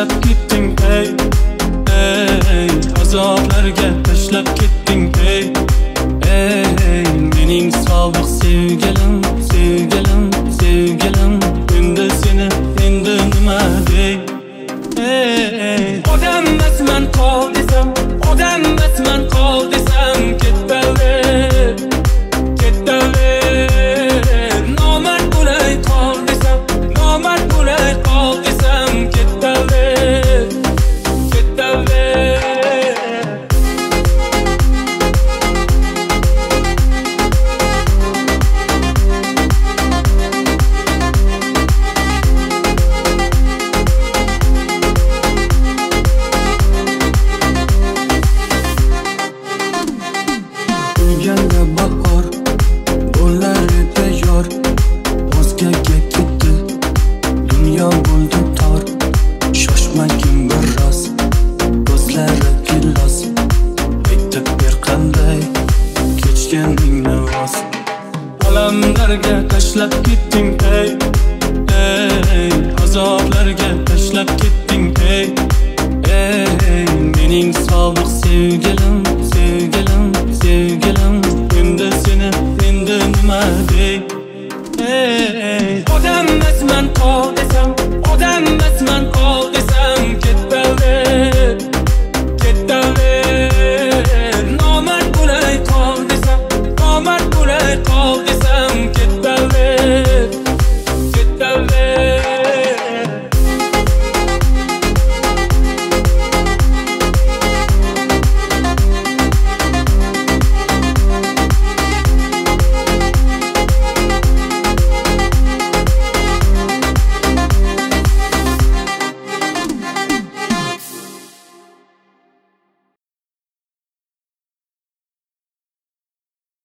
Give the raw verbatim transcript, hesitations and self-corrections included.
tashlab ketding ey, ey, azoblarga tashlab ketding ey, ey, mening sobiq sevgilim, sevgilim, sevgilim, endi seni endi nima dey, ey, odam emasman qol desam, odam emasman qol desam, ketdaver, ketdaver, nomard bo'lay qol desam, nomard bo'lay qol desam, ketdaver, ketdaver. Yanga bahor bo'lar edi yor, o'zgaga ketdi, dunyo bo'ldi tor. Shoshmagin biroz, ko'zlari gilos, aytib ber qanday kechganingni rost. Alamlarga tashlab ketding ey, ey, azoblarga tashlab ketding ey, ey, mening sobiq sevgilim,